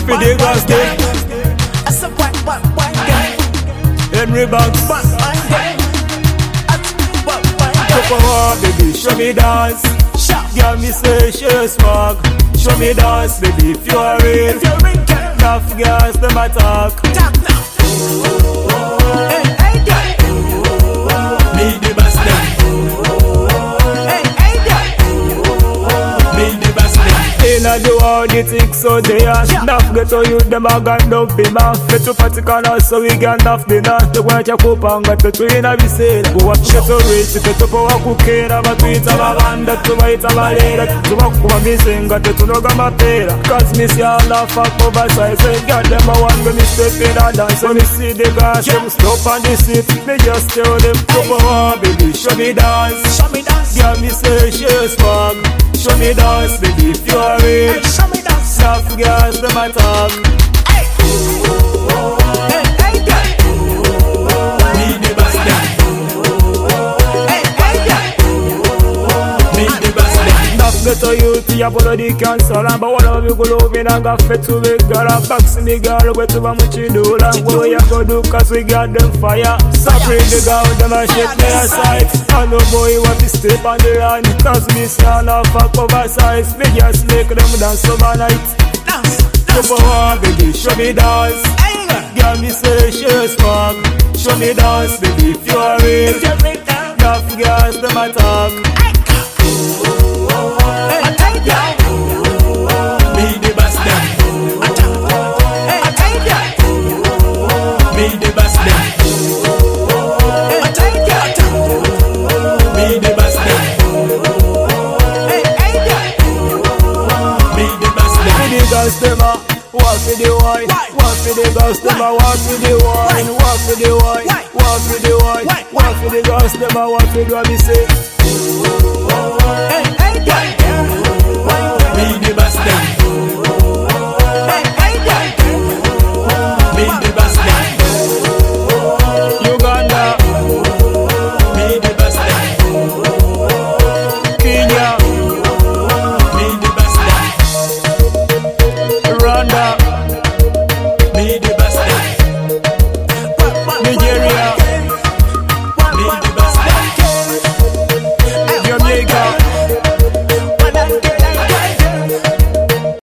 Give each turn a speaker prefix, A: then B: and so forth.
A: for the girls there.
B: I said what
A: Henry Banks. Pop a baby, show me dance. Girl, me say she swag. Show me dance, baby, if you are real. Enough girls, them a talk. Me the best them. Me the best them. Inna the world, the things so they are. Enough get to you, them a gone down be man. Get to party corner so we can have dinner. The want your coupon, got to inna be sale. Go up get to rich, get to power cooking. Have a tweet, have a band, that to white, have a lady. To walk over me sing, got to no gamma pera. Cause me see all laugh up oversize. Say, God, them a one when me step in a dance. When me see the guys, them stop on the seat. Me just tell them, come on, baby, show me dance.
B: Show me dance.
A: Girl, me say she swag. Show me dance, baby, if you are real.
B: Show me dance.
A: Enough girls, them a talk. Me the best them. Me the best them. Enough get to you to your body cancel. And but one of you go love me and got fit to big girl. And boxing the girl, go to much you do. And what you go do, cause we got them fire. Suffering the girl, them a shake their side. And no boy want to step on the line. Cause me see all of fuck oversize. Me just make them dance overnight. Come on, baby, show me dance. Girl, me say she swag. Show me dance, baby, if you are real. Enough girls, them a talk. Me the best them. Me the best them. Me the best them. Me the best them. Me the girls them a walk for the wine. Walk for the girls them a walk for the wine. Walk for the wine. Walk for the wine. Walk for the girls them a walk for the wine. Me say.